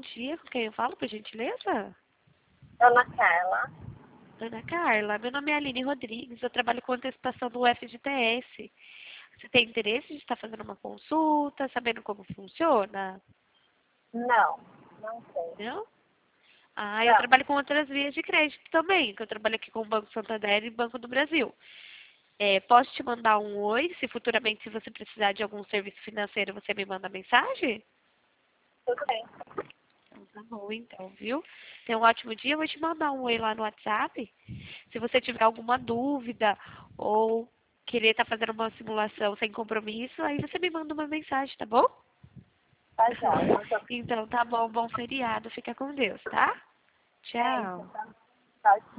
dia. Com quem eu falo, por gentileza? Ana Carla. Ana Carla, meu nome é Aline Rodrigues, eu trabalho com antecipação do FGTS. Você tem interesse de estar fazendo uma consulta, sabendo como funciona? Não, não sei. Não? Ah, eu Não. trabalho com outras vias de crédito também, que eu trabalho aqui com o Banco Santander e Banco do Brasil. Posso te mandar um oi, se futuramente, se você precisar de algum serviço financeiro, você me manda mensagem? Tudo bem. Então, tá bom, então, viu? Tenha um ótimo dia, eu vou te mandar um oi lá no WhatsApp. Se você tiver alguma dúvida ou querer estar fazendo uma simulação sem compromisso, aí você me manda uma mensagem, tá bom? Tá jóia. Muito Então, tá bom, bom feriado, fica com Deus, tá? bem. Tchau. Tchau,